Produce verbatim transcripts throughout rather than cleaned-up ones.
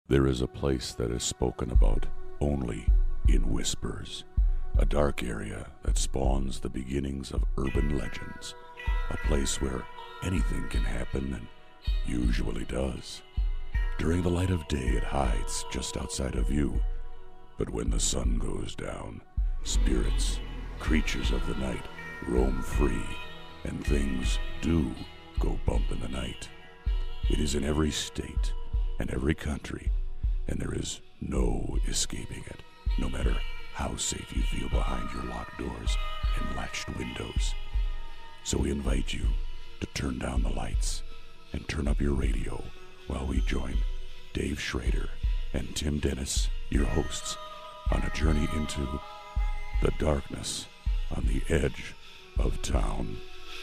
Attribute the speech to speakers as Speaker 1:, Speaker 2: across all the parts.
Speaker 1: There is a place that is spoken about only in whispers, a dark area that spawns the beginnings of urban legends, a place where anything can happen and usually does. During the light of day, it hides just outside of view, but when the sun goes down, spirits, creatures of the night, roam free, and things do go bump in the night. It is in every state and every country, and there is no escaping it, no matter how safe you feel behind your locked doors and latched windows. So we invite you to turn down the lights and turn up your radio while we join Dave Schrader and Tim Dennis, your hosts, on a journey into the darkness on the edge of town.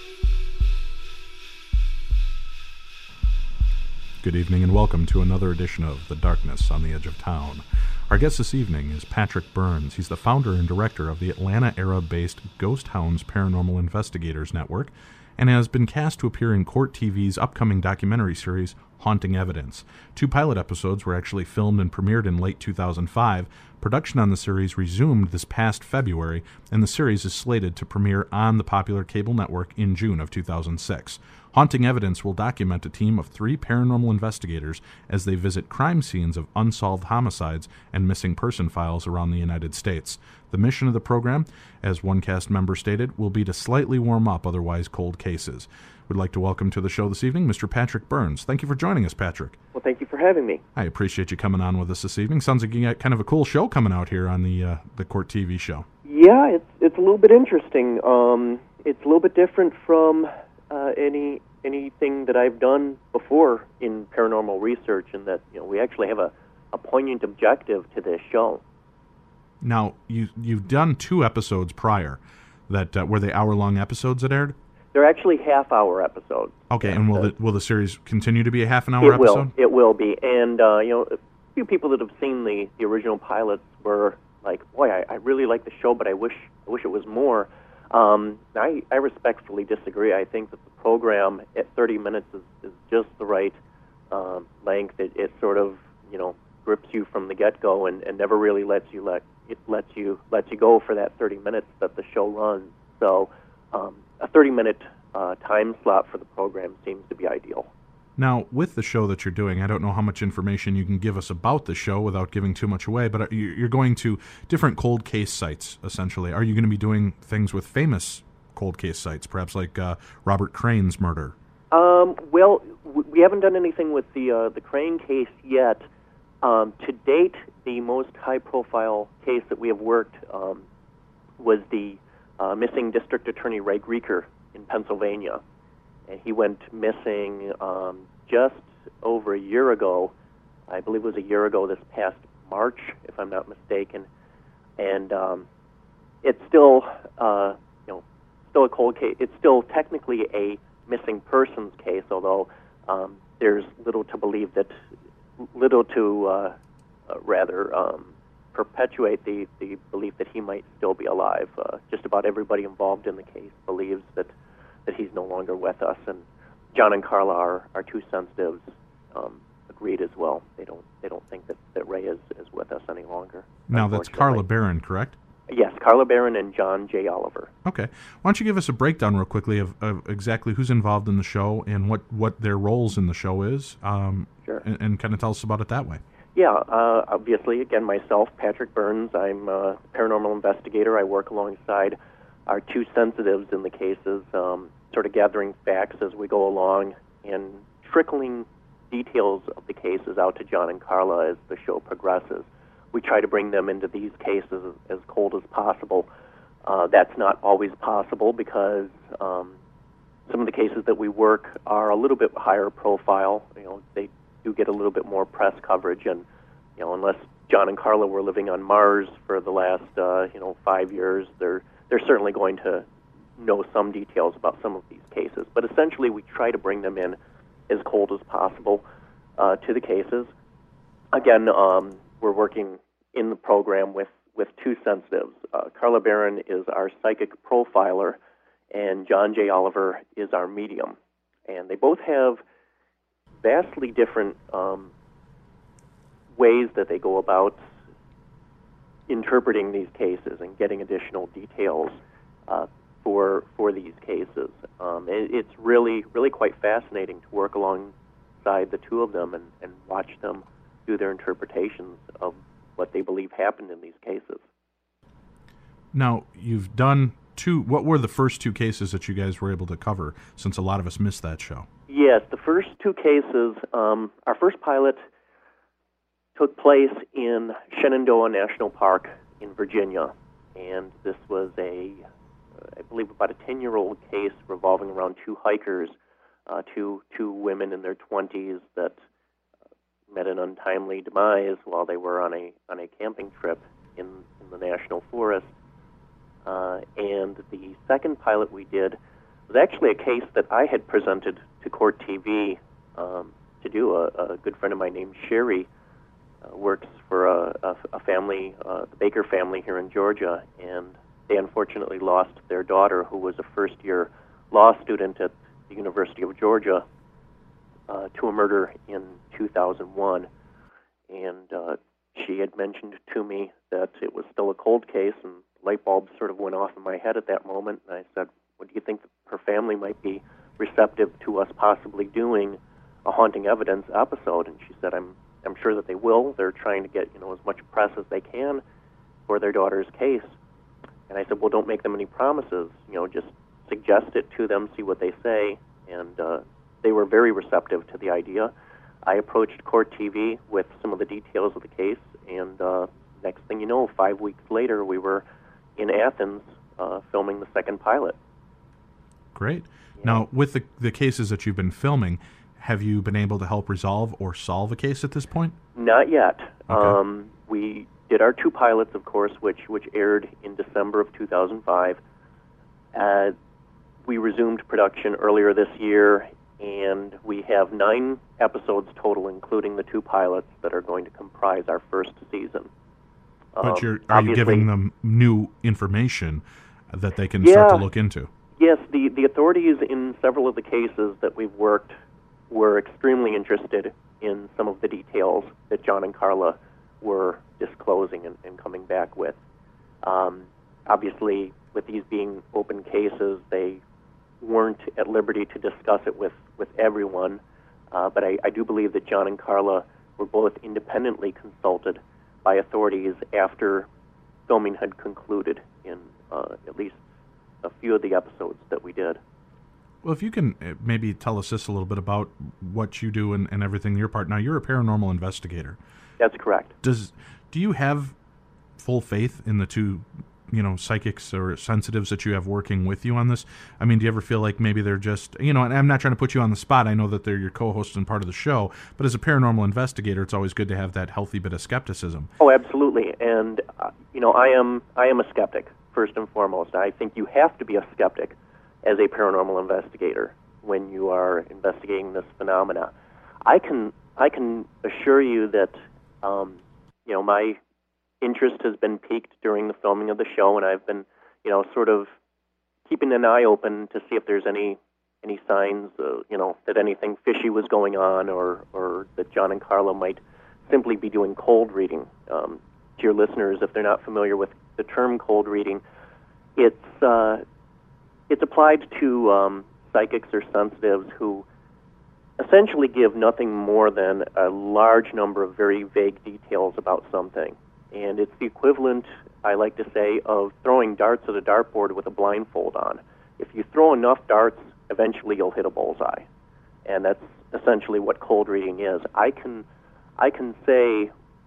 Speaker 2: Good evening and welcome to another edition of The Darkness on the Edge of Town. Our guest this evening is Patrick Burns. He's the founder and director of the Atlanta era-based Ghost Hounds Paranormal Investigators Network and has been cast to appear in Court T V's upcoming documentary series, Haunting Evidence. Two pilot episodes were actually filmed and premiered in late two thousand five. Production on the series resumed this past February, and the series is slated to premiere on the popular cable network in June of two thousand six. Haunting Evidence will document a team of three paranormal investigators as they visit crime scenes of unsolved homicides and missing person files around the United States. The mission of the program, as one cast member stated, will be to slightly warm up otherwise cold cases. We'd like to welcome to the show this evening Mister Patrick Burns. Thank you for joining us, Patrick.
Speaker 3: Well, thank you for having me.
Speaker 2: I appreciate you coming on with us this evening. Sounds like you got kind of a cool show coming out here on the uh, the Court T V show.
Speaker 3: Yeah, it's it's a little bit interesting. Um, it's a little bit different from uh, any anything that I've done before in paranormal research, in that you know we actually have a, a poignant objective to this show.
Speaker 2: Now, you you've done two episodes prior that uh, were they hour-long episodes that aired?
Speaker 3: They're actually half-hour episodes.
Speaker 2: Okay,
Speaker 3: yeah,
Speaker 2: and will
Speaker 3: uh,
Speaker 2: the will the series continue to be a half-an-hour
Speaker 3: it will,
Speaker 2: episode?
Speaker 3: It will be. And, uh, you know, a few people that have seen the, the original pilots were like, boy, I, I really like the show, but I wish I wish it was more. Um, I, I respectfully disagree. I think that the program at thirty minutes is, is just the right uh, length. It, it sort of, you know, grips you from the get-go and, and never really lets you let it lets you lets you go for that thirty minutes that the show runs. So um, a thirty-minute uh, time slot for the program seems to be ideal.
Speaker 2: Now, with the show that you're doing, I don't know how much information you can give us about the show without giving too much away, but you're going to different cold case sites, essentially. Are you going to be doing things with famous cold case sites, perhaps like uh, Robert Crane's murder?
Speaker 3: Um, well, we haven't done anything with the uh, the Crane case yet. Um, to date, the most high-profile case that we have worked um, was the uh, missing District Attorney Ray Grieker in Pennsylvania. And he went missing um, just over a year ago. I believe it was a year ago this past March, if I'm not mistaken. And um, it's still, uh, you know, still a cold case. It's still technically a missing persons case, although um, there's little to believe that, little to uh, uh, rather um, perpetuate the, the belief that he might still be alive. Uh, just about everybody involved in the case believes that that he's no longer with us, and John and Carla, our, our two sensitives, um, agreed as well. They don't they don't think that, that Ray is, is with us any longer.
Speaker 2: Now, that's Carla Barron, correct?
Speaker 3: Yes, Carla Barron and John J. Oliver.
Speaker 2: Okay. Why don't you give us a breakdown real quickly of, of exactly who's involved in the show and what, what their roles in the show is, um,
Speaker 3: sure.
Speaker 2: and, and kind of tell us about it that way.
Speaker 3: Yeah, uh, obviously, again, myself, Patrick Burns, I'm a paranormal investigator. I work alongside our two sensitives in the cases, um, sort of gathering facts as we go along and trickling details of the cases out to John and Carla as the show progresses. We try to bring them into these cases as cold as possible. Uh, that's not always possible because um, some of the cases that we work are a little bit higher profile. You know, they do get a little bit more press coverage, and you know, unless John and Carla were living on Mars for the last uh, you know five years, they're they're certainly going to know some details about some of these cases. But essentially, we try to bring them in as cold as possible uh, to the cases. Again, um, we're working in the program with, with two sensitives. Uh, Carla Barron is our psychic profiler, and John J. Oliver is our medium. And they both have vastly different um, ways that they go about interpreting these cases and getting additional details uh, for for these cases. Um, it, it's really really quite fascinating to work alongside the two of them and, and watch them do their interpretations of what they believe happened in these cases.
Speaker 2: Now, you've done two. What were the first two cases that you guys were able to cover, since a lot of us missed that show?
Speaker 3: Yes, the first two cases, um, our first pilot took place in Shenandoah National Park in Virginia, and this was a, uh, I believe, about a ten-year-old case revolving around two hikers, uh, two two women in their twenties that uh, met an untimely demise while they were on a on a camping trip in, in the national forest. Uh, and the second pilot we did was actually a case that I had presented to Court T V um, to do. A, a good friend of mine named Sherry uh, works for a, a, a family, uh, the Baker family here in Georgia, and they unfortunately lost their daughter, who was a first-year law student at the University of Georgia, uh, to a murder in two thousand one. And uh, she had mentioned to me that it was still a cold case, and light bulb sort of went off in my head at that moment, and I said, "What do you think her family might be receptive to us possibly doing a haunting evidence episode?" And she said, "I'm I'm sure that they will. They're trying to get, you know, as much press as they can for their daughter's case." And I said, "Well, don't make them any promises. You know, just suggest it to them, see what they say." And uh, they were very receptive to the idea. I approached Court T V with some of the details of the case, and uh, next thing you know, five weeks later, we were in Athens uh, filming the second pilot.
Speaker 2: Great. Yeah. Now, with the the cases that you've been filming, have you been able to help resolve or solve a case at this point?
Speaker 3: Not yet.
Speaker 2: Okay.
Speaker 3: Um, we did our two pilots, of course, which which aired in December of two thousand five. Uh, we resumed production earlier this year, and we have nine episodes total, including the two pilots that are going to comprise our first season.
Speaker 2: But you're, are you giving them new information that they can
Speaker 3: yeah,
Speaker 2: start to look into?
Speaker 3: Yes, the, the authorities in several of the cases that we've worked were extremely interested in some of the details that John and Carla were disclosing and, and coming back with. Um, obviously, with these being open cases, they weren't at liberty to discuss it with, with everyone, uh, but I, I do believe that John and Carla were both independently consulted by authorities after filming had concluded in uh, at least a few of the episodes that we did.
Speaker 2: Well, if you can maybe tell us this a little bit about what you do and, and everything, your part. Now, you're a paranormal investigator.
Speaker 3: That's correct.
Speaker 2: Does do you have full faith in the two, you know, psychics or sensitives that you have working with you on this? I mean, do you ever feel like maybe they're just, you know, and I'm not trying to put you on the spot. I know that they're your co-hosts and part of the show, but as a paranormal investigator, it's always good to have that healthy bit of skepticism.
Speaker 3: Oh, absolutely. And, uh, you know, I am I am a skeptic, first and foremost. I think you have to be a skeptic as a paranormal investigator when you are investigating this phenomena. I can I can assure you that, um, you know, my interest has been piqued during the filming of the show, and I've been, you know, sort of keeping an eye open to see if there's any any signs, uh, you know, that anything fishy was going on, or or that John and Carla might simply be doing cold reading. Um, to your listeners, if they're not familiar with the term cold reading, it's uh, it's applied to um, psychics or sensitives who essentially give nothing more than a large number of very vague details about something. And it's the equivalent, I like to say, of throwing darts at a dartboard with a blindfold on. If you throw enough darts, eventually you'll hit a bullseye. And that's essentially what cold reading is. I can, I can say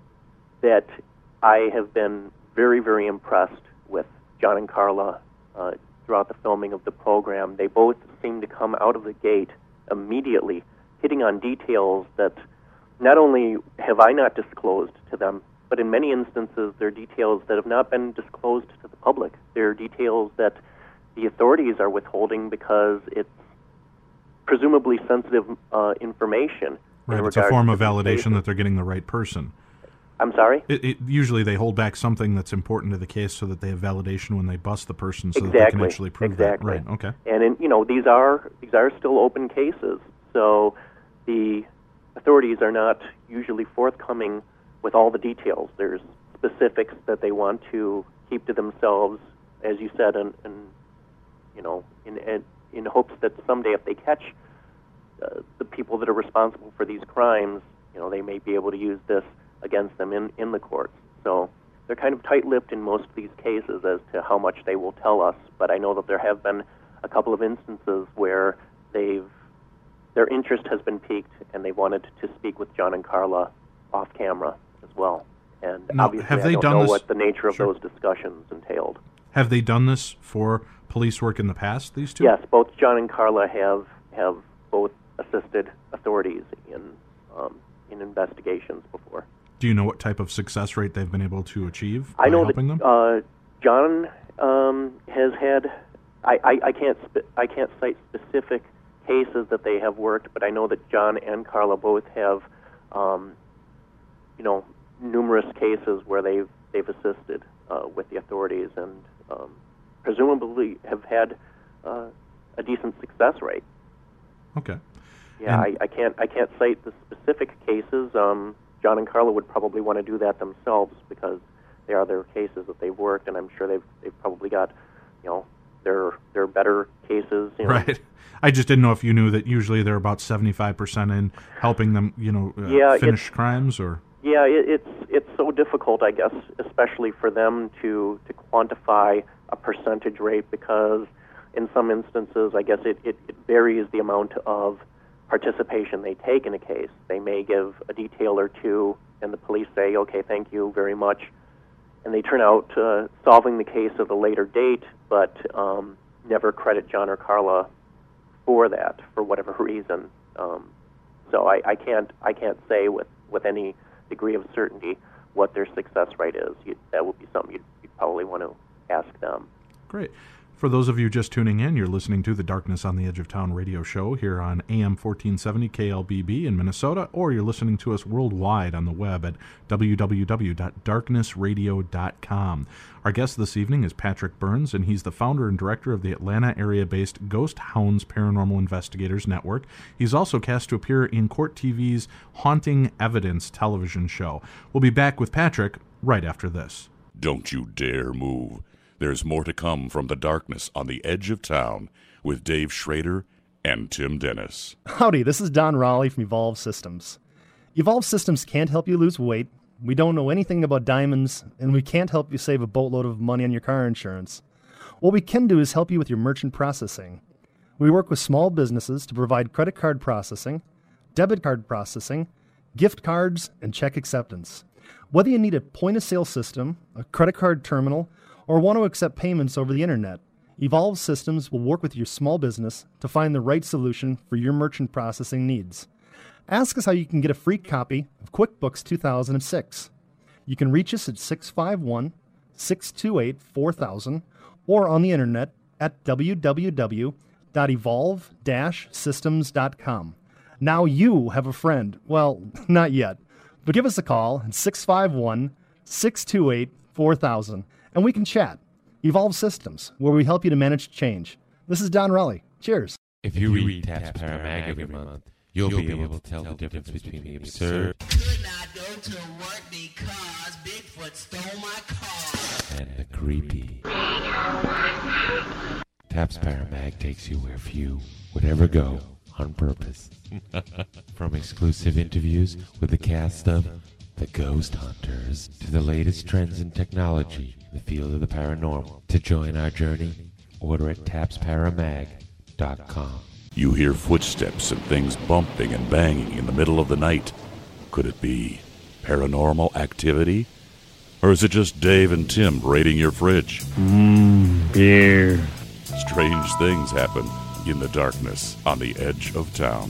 Speaker 3: that I have been very, very impressed with John and Carla uh, throughout the filming of the program. They both seem to come out of the gate immediately, hitting on details that not only have I not disclosed to them, but in many instances, they're details that have not been disclosed to the public. They're details that the authorities are withholding because it's presumably sensitive uh, information.
Speaker 2: Right, it's a form of validation that they're getting the right person.
Speaker 3: I'm sorry?
Speaker 2: It, it, usually they hold back something that's important to the case so that they have validation when they bust the person so
Speaker 3: exactly.
Speaker 2: that they can actually prove
Speaker 3: exactly.
Speaker 2: that. Right, okay.
Speaker 3: And, in, you know, these are these are still open cases, so the authorities are not usually forthcoming with all the details. There's specifics that they want to keep to themselves, as you said, and, and you know, in, in in hopes that someday, if they catch uh, the people that are responsible for these crimes, you know, they may be able to use this against them in, in the courts. So they're kind of tight-lipped in most of these cases as to how much they will tell us. But I know that there have been a couple of instances where they've their interest has been piqued, and they wanted to speak with John and Carla off camera as well. And
Speaker 2: now,
Speaker 3: obviously,
Speaker 2: have they
Speaker 3: I don't
Speaker 2: done
Speaker 3: know
Speaker 2: this?
Speaker 3: what the nature of
Speaker 2: Sure.
Speaker 3: those discussions entailed.
Speaker 2: Have they done this for police work in the past, these two?
Speaker 3: Yes, both John and Carla have have both assisted authorities in um, in investigations before.
Speaker 2: Do you know what type of success rate they've been able to achieve by
Speaker 3: I know
Speaker 2: helping
Speaker 3: that
Speaker 2: them?
Speaker 3: uh, John um, has had. I, I, I can't spe- I can't cite specific cases that they have worked, but I know that John and Carla both have, um, you know, numerous cases where they've they've assisted uh, with the authorities, and um, presumably have had uh, a decent success rate.
Speaker 2: Okay.
Speaker 3: Yeah,
Speaker 2: And-
Speaker 3: I, I can't I can't cite the specific cases. Um, John and Carla would probably want to do that themselves because they are their cases that they've worked, and I'm sure they've they've probably got, you know, their their better cases. You know.
Speaker 2: Right. I just didn't know if you knew that usually they're about seventy-five percent in helping them, you know, uh,
Speaker 3: Yeah,
Speaker 2: finish
Speaker 3: it's-
Speaker 2: crimes, or...
Speaker 3: Yeah, it, it's it's so difficult, I guess, especially for them to to quantify a percentage rate, because in some instances, I guess it, it, it varies the amount of participation they take in a case. They may give a detail or two, and the police say, okay, thank you very much, and they turn out uh, solving the case at a later date, but um, never credit John or Carla for that, for whatever reason. Um, so I, I can't I can't say with, with any degree of certainty what their success rate is. You, that would be something you'd, you'd probably want to ask them.
Speaker 2: Great. For those of you just tuning in, you're listening to the Darkness on the Edge of Town radio show here on A M fourteen seventy K L B B in Minnesota, or you're listening to us worldwide on the web at w w w dot darkness radio dot com. Our guest this evening is Patrick Burns, and he's the founder and director of the Atlanta area-based Ghost Hounds Paranormal Investigators Network. He's also cast to appear in Court T V's Haunting Evidence television show. We'll be back with Patrick right after this.
Speaker 1: Don't you dare move. There's more to come from the Darkness on the Edge of Town with Dave Schrader and Tim Dennis.
Speaker 4: Howdy, this is Don Raleigh from Evolve Systems. Evolve Systems can't help you lose weight. We don't know anything about diamonds, and we can't help you save a boatload of money on your car insurance. What we can do is help you with your merchant processing. We work with small businesses to provide credit card processing, debit card processing, gift cards, and check acceptance. Whether you need a point-of-sale system, a credit card terminal, or want to accept payments over the internet, Evolve Systems will work with your small business to find the right solution for your merchant processing needs. Ask us how you can get a free copy of QuickBooks two thousand six. You can reach us at six five one, six two eight, four thousand or on the internet at w w w dot evolve dash systems dot com. Now you have a friend. Well, not yet, but give us a call at six five one, six two eight, four thousand and we can chat. Evolve Systems, where we help you to manage change. This is Don Raleigh. Cheers.
Speaker 5: If you read Taps Paramag every month, you'll be able to tell the difference between the absurd
Speaker 6: Could not go to work because Bigfoot stole my car.
Speaker 5: and the creepy. Taps Paramag takes you where few would ever go on purpose. From exclusive interviews with the cast of The Ghost Hunters to the latest trends in technology in the field of the paranormal. To join our journey, order at taps paramag dot com.
Speaker 1: You hear footsteps and things bumping and banging in the middle of the night. Could it be paranormal activity? Or is it just Dave and Tim raiding your fridge?
Speaker 7: Mmm, beer.
Speaker 1: Strange things happen in the darkness on the edge of town.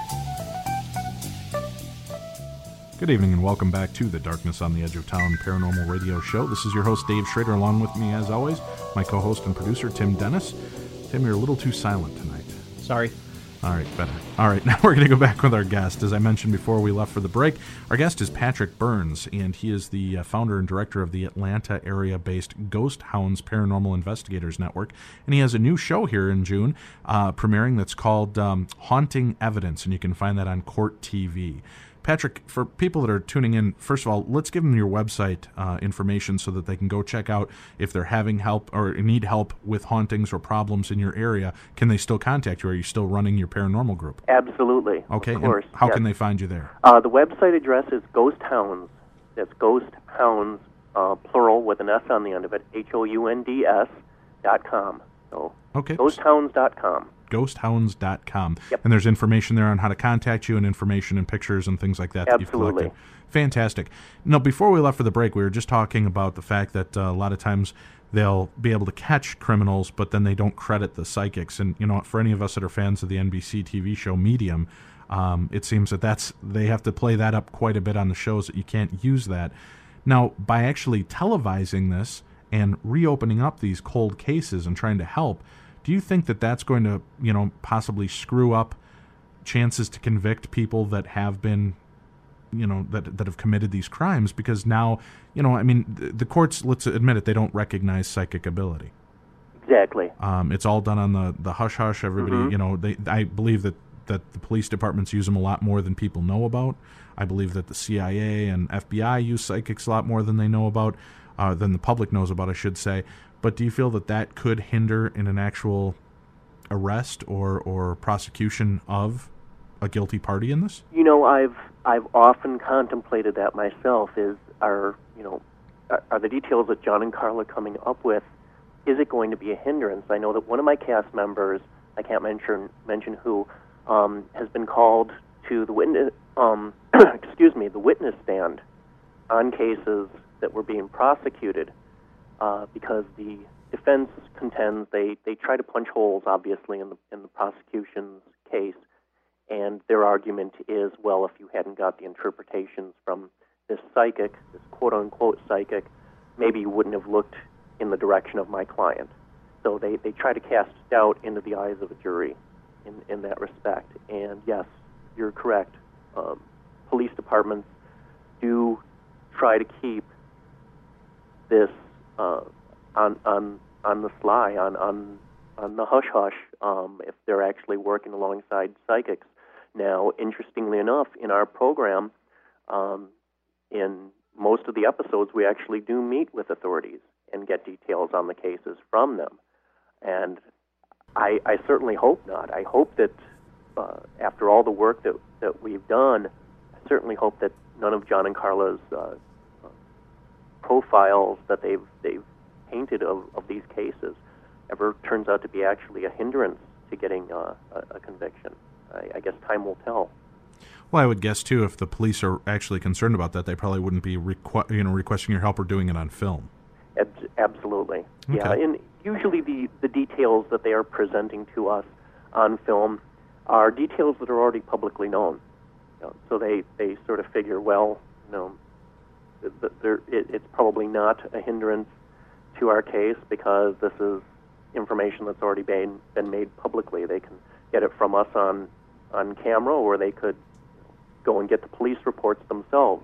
Speaker 2: Good evening and welcome back to the Darkness on the Edge of Town Paranormal Radio Show. This is your host, Dave Schrader, along with me, as always, my co-host and producer, Tim Dennis. Tim, you're a little too silent tonight.
Speaker 4: Sorry.
Speaker 2: All right, better. All right, now we're going to go back with our guest. As I mentioned before we left for the break, our guest is Patrick Burns, and he is the uh, founder and director of the Atlanta area-based Ghost Hounds Paranormal Investigators Network. And he has a new show here in June, uh, premiering that's called um, Haunting Evidence, and you can find that on Court T V. Patrick, for people that are tuning in, first of all, let's give them your website uh, information so that they can go check out if they're having help or need help with hauntings or problems in your area. Can they still contact you? Are you still running your paranormal group?
Speaker 3: Absolutely.
Speaker 2: Okay,
Speaker 3: of course.
Speaker 2: and how
Speaker 3: yes.
Speaker 2: can they find you there?
Speaker 3: Uh, the website address is Ghost Hounds. That's Ghost Hounds, uh, plural with an S on the end of it, H O U N D S dot com. So,
Speaker 2: okay.
Speaker 3: ghost hounds dot com.
Speaker 2: ghost hounds dot com.
Speaker 3: Yep.
Speaker 2: And there's information there on how to contact you and information and pictures and things like that that you've
Speaker 3: Absolutely.
Speaker 2: collected. Fantastic. Now, before we left for the break, we were just talking about the fact that uh, a lot of times they'll be able to catch criminals, but then they don't credit the psychics. And, you know, for any of us that are fans of the N B C T V show Medium, um, it seems that that's they have to play that up quite a bit on the shows that you can't use that. Now, by actually televising this and reopening up these cold cases and trying to help, do you think that that's going to, you know, possibly screw up chances to convict people that have been, you know, that that have committed these crimes? Because now, you know, I mean, the, the courts, let's admit it, they don't recognize psychic ability.
Speaker 3: Exactly.
Speaker 2: Um, it's all done on the, the hush-hush. Everybody,
Speaker 3: Mm-hmm.
Speaker 2: you know, they I believe that, that the police departments use them a lot more than people know about. I believe that the C I A and F B I use psychics a lot more than they know about. Uh, than the public knows about, I should say. But do you feel that that could hinder in an actual arrest or, or prosecution of a guilty party in this?
Speaker 3: You know, I've I've often contemplated that myself. Is are you know are, are the details that John and Carla are coming up with? Is it going to be a hindrance? I know that one of my cast members, I can't mention mention who, um, has been called to the witness um, excuse me the witness stand on cases that were being prosecuted uh, because the defense contends they, they try to punch holes, obviously, in the in the prosecution's case, and their argument is, well, if you hadn't got the interpretations from this psychic, this quote-unquote psychic, maybe you wouldn't have looked in the direction of my client. So they, they try to cast doubt into the eyes of a jury in, in that respect. And yes, you're correct. Um, police departments do try to keep this uh, on on on the sly, on on on the hush hush, um, if they're actually working alongside psychics. Now, interestingly enough, in our program, um, in most of the episodes, we actually do meet with authorities and get details on the cases from them. And I, I certainly hope not. I hope that uh, after all the work that that we've done, I certainly hope that none of John and Carla's uh, profiles that they've they've painted of, of these cases ever turns out to be actually a hindrance to getting uh, a, a conviction. I, I guess time will tell.
Speaker 2: Well, I would guess too, if the police are actually concerned about that, they probably wouldn't be requ- you know requesting your help or doing it on film.
Speaker 3: Ab- absolutely,
Speaker 2: Okay.
Speaker 3: yeah. And usually the the details that they are presenting to us on film are details that are already publicly known. You know, so they, they sort of figure, well, you know, th- th- it, it's probably not a hindrance to our case because this is information that's already been been made publicly. They can get it from us on on camera, or they could go and get the police reports themselves.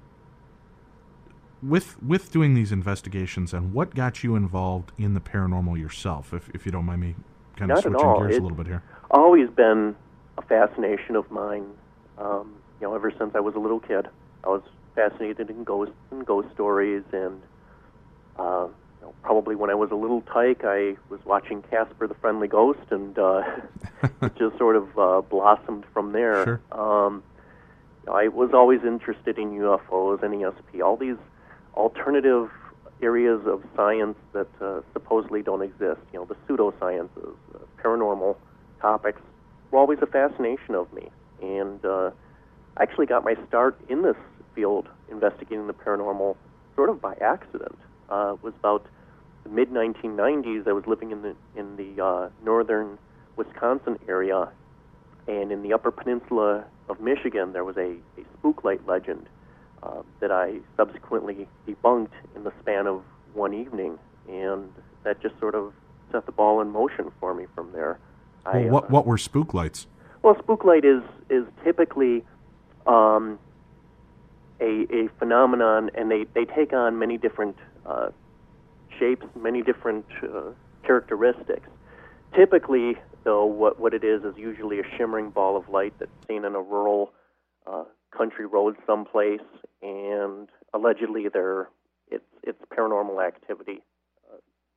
Speaker 2: With with doing these investigations, and what got you involved in the paranormal yourself, if if you don't mind me kind of
Speaker 3: Not at
Speaker 2: switching
Speaker 3: all.
Speaker 2: gears
Speaker 3: It's
Speaker 2: a little bit here?
Speaker 3: always been a fascination of mine. Um, you know, ever since I was a little kid, I was fascinated in ghosts and ghost stories, and uh, you know, probably when I was a little tyke, I was watching Casper the Friendly Ghost, and uh, it just sort of uh, blossomed from there.
Speaker 2: Sure.
Speaker 3: Um, I was always interested in U F Os and E S P, all these alternative areas of science that uh, supposedly don't exist. You know, the pseudosciences, uh, paranormal topics were always a fascination of me. And uh, I actually got my start in this field, investigating the paranormal, sort of by accident. Uh, it was about the mid nineteen nineties. I was living in the in the uh, northern Wisconsin area, and in the Upper Peninsula of Michigan, there was a, a spook light legend uh, that I subsequently debunked in the span of one evening, and that just sort of set the ball in motion for me from there.
Speaker 2: Well,
Speaker 3: I,
Speaker 2: what
Speaker 3: uh,
Speaker 2: what were spook lights?
Speaker 3: Well, spook light is is typically um, a a phenomenon, and they, they take on many different uh, shapes, many different uh, characteristics. Typically, though, what what it is is usually a shimmering ball of light that's seen in a rural uh, country road someplace, and allegedly there it's it's paranormal activity. Uh,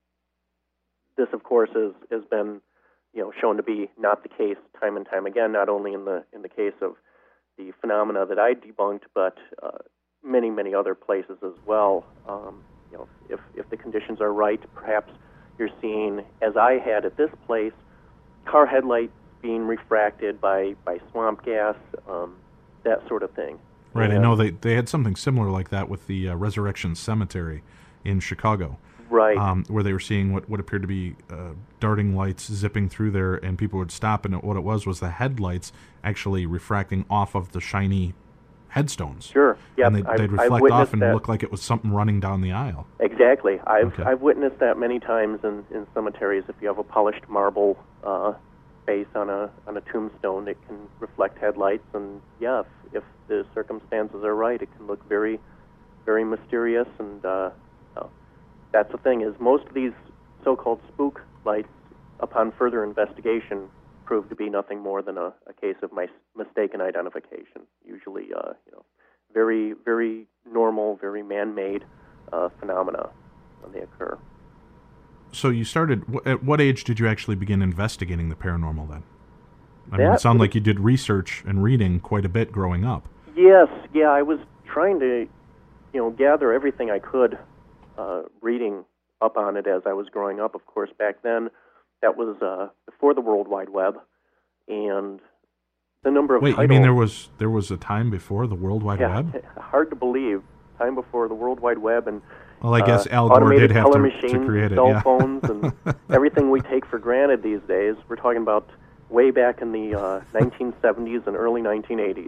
Speaker 3: this, of course, is has been you know shown to be not the case time and time again. Not only in the in the case of the phenomena that I debunked, but uh, many many other places as well. Um, you know, if if the conditions are right, perhaps you're seeing, as I had at this place, car headlights being refracted by, by swamp gas, um, that sort of thing.
Speaker 2: Right,
Speaker 3: and,
Speaker 2: I know they, they had something similar like that with the uh, Resurrection Cemetery in Chicago.
Speaker 3: Right.
Speaker 2: Um, where they were seeing what, what appeared to be uh, darting lights zipping through there, and people would stop, and what it was was the headlights actually refracting off of the shiny headstones.
Speaker 3: Sure. Yep.
Speaker 2: And they'd,
Speaker 3: I've,
Speaker 2: they'd reflect
Speaker 3: I've
Speaker 2: off and
Speaker 3: that.
Speaker 2: look like it was something running down the aisle.
Speaker 3: Exactly. I've
Speaker 2: Okay.
Speaker 3: I've witnessed that many times in, in cemeteries. If you have a polished marble uh, base on a on a tombstone, it can reflect headlights, and yeah, if, if the circumstances are right, it can look very, very mysterious. And uh, uh, that's the thing, is most of these so-called spook lights, upon further investigation, prove to be nothing more than a, a case of mis- mistaken identification. Usually, uh, you know, very, very normal, very man-made uh, phenomena when they occur.
Speaker 2: So you started, wh- at what age did you actually begin investigating the paranormal then? I mean,
Speaker 3: That
Speaker 2: it sounded
Speaker 3: was-
Speaker 2: like you did research and reading quite a bit growing up.
Speaker 3: Yes, yeah, I was trying to, you know, gather everything I could, uh, reading up on it as I was growing up. Of course, back then, that was uh, before the World Wide Web, and the number of
Speaker 2: Wait,
Speaker 3: titles...
Speaker 2: you mean there was there was a time before the World Wide
Speaker 3: yeah,
Speaker 2: Web?
Speaker 3: hard to believe. Time before the World Wide Web, and
Speaker 2: Well, I guess
Speaker 3: uh,
Speaker 2: Al Gore
Speaker 3: automated
Speaker 2: did have
Speaker 3: color
Speaker 2: to,
Speaker 3: machines,
Speaker 2: to create it,
Speaker 3: cell
Speaker 2: yeah.
Speaker 3: phones, and everything we take for granted these days. We're talking about way back in the uh, nineteen seventies and early nineteen eighties.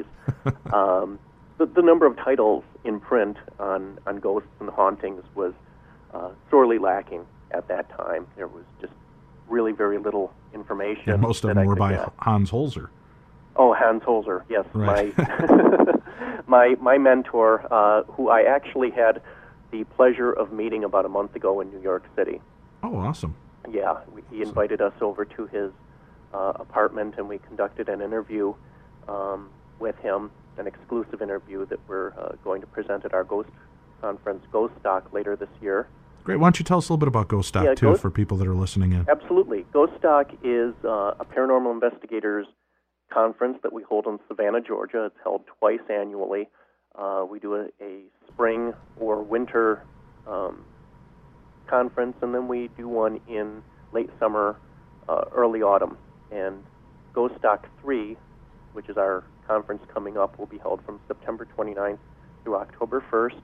Speaker 3: Um, the, the number of titles in print on, on ghosts and hauntings was uh, sorely lacking at that time. There was just really very little information.
Speaker 2: And most of
Speaker 3: that
Speaker 2: them
Speaker 3: I
Speaker 2: were
Speaker 3: could
Speaker 2: by
Speaker 3: get.
Speaker 2: Hans Holzer.
Speaker 3: Oh, Hans Holzer, yes,
Speaker 2: Right.
Speaker 3: my my my mentor, uh, who I actually had the pleasure of meeting about a month ago in New York City.
Speaker 2: Oh, awesome.
Speaker 3: Yeah, we, he invited us over to his uh, apartment, and we conducted an interview um, with him, an exclusive interview that we're uh, going to present at our Ghost Conference, Ghost Stock, later this year.
Speaker 2: Great. Why don't you tell us a little bit about Ghost Stock,
Speaker 3: Yeah,
Speaker 2: too,
Speaker 3: Ghost-
Speaker 2: for people that are listening in?
Speaker 3: Absolutely. Ghost Stock is uh, a paranormal investigators conference that we hold in Savannah, Georgia. It's held twice annually. Uh, we do a, a spring or winter um, conference, and then we do one in late summer, uh, early autumn. And Ghost Stock three, which is our conference coming up, will be held from September twenty-ninth through October first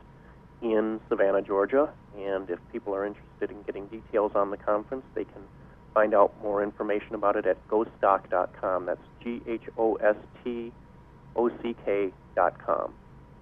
Speaker 3: in Savannah, Georgia. And if people are interested in getting details on the conference, they can find out more information about it at ghost stock dot com. That's G H O S T O C K dot com.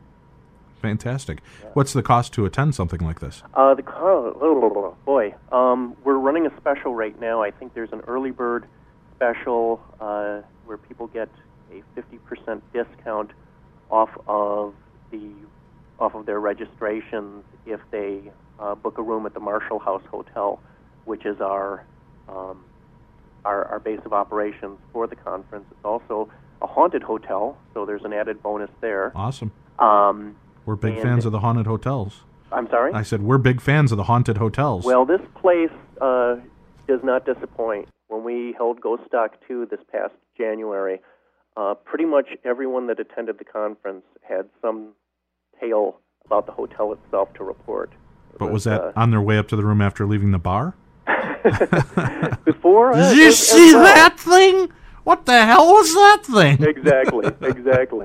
Speaker 2: Fantastic. What's the cost to attend something like this?
Speaker 3: Uh, the car, oh, boy, um, we're running a special right now. I think there's an early bird special uh, where people get a fifty percent discount off of the off of their registrations if they uh, book a room at the Marshall House Hotel, which is our um, our, our base of operations for the conference. It's also a haunted hotel, so there's an added bonus there.
Speaker 2: Awesome.
Speaker 3: Um,
Speaker 2: We're big
Speaker 3: and-
Speaker 2: fans of the haunted hotels.
Speaker 3: I'm sorry?
Speaker 2: I said we're big fans of the haunted hotels.
Speaker 3: Well, this place uh, does not disappoint. When we held Ghost Stock two this past January, uh, pretty much everyone that attended the conference had some tale about the hotel itself to report. It
Speaker 2: but was that
Speaker 3: uh,
Speaker 2: on their way up to the room after leaving the bar?
Speaker 3: before? uh,
Speaker 2: Did you
Speaker 3: as- as
Speaker 2: see
Speaker 3: well.
Speaker 2: that thing? What the hell was that thing?
Speaker 3: Exactly, exactly.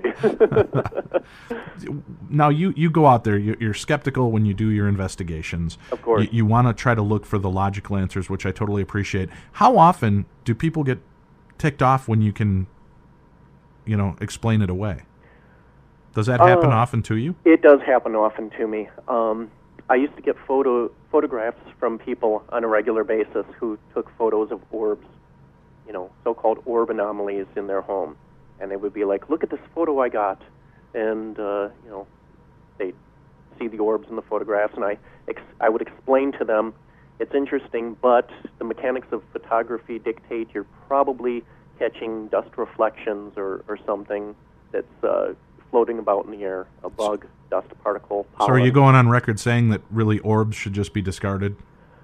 Speaker 2: Now, you, you go out there, you're, you're skeptical when you do your investigations.
Speaker 3: Of course.
Speaker 2: You, you want to try to look for the logical answers, which I totally appreciate. How often do people get ticked off when you can, you know, explain it away? Does that happen
Speaker 3: Uh,
Speaker 2: often to you?
Speaker 3: It does happen often to me. Um, I used to get photo photographs from people on a regular basis who took photos of orbs, you know, so-called orb anomalies in their home. And they would be like, look at this photo I got. And, uh, you know, they'd see the orbs in the photographs, and I, ex- I would explain to them, it's interesting, but the mechanics of photography dictate you're probably catching dust reflections or, or something that's uh, floating about in the air, a bug, dust particle, pollen.
Speaker 2: So are you going on record saying that really orbs should just be discarded?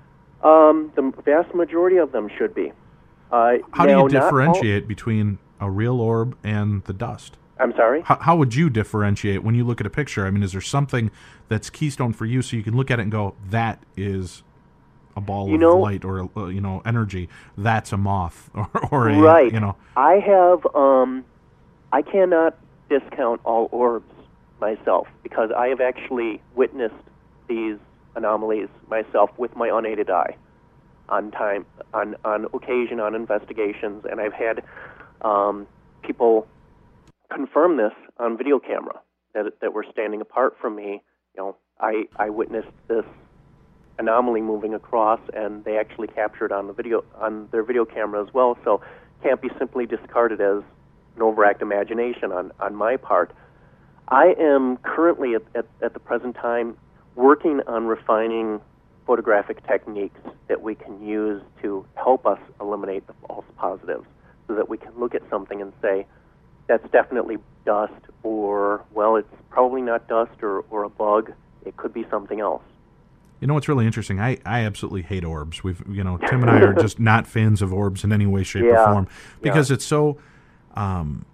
Speaker 3: Um, the vast majority of them should be. Uh,
Speaker 2: How
Speaker 3: now,
Speaker 2: do you
Speaker 3: not
Speaker 2: differentiate between a real orb and the dust?
Speaker 3: all- I'm sorry?
Speaker 2: How, how would you differentiate when you look at a picture? I mean, is there something that's keystone for you so you can look at it and go, that is a ball
Speaker 3: You
Speaker 2: of
Speaker 3: know-
Speaker 2: light or, uh, you know, energy. That's a moth or, or a,
Speaker 3: Right.
Speaker 2: you know.
Speaker 3: I have, um, I cannot discount all orbs myself because I have actually witnessed these anomalies myself with my unaided eye on time, on, on occasion, on investigations, and I've had um, people confirm this on video camera that, that were standing apart from me. You know, I, I witnessed this anomaly moving across, and they actually captured on the video on their video camera as well. So, can't be simply discarded as an overact imagination on, on my part. I am currently at, at, at the present time working on refining photographic techniques that we can use to help us eliminate the false positives, so that we can look at something and say, that's definitely dust, or, well, it's probably not dust or, or a bug. It could be something else.
Speaker 2: You know what's really interesting? I, I absolutely hate orbs. We've you know Tim and I are just not fans of orbs in any way, shape,
Speaker 3: Yeah.
Speaker 2: or form because
Speaker 3: Yeah.
Speaker 2: it's so. Um,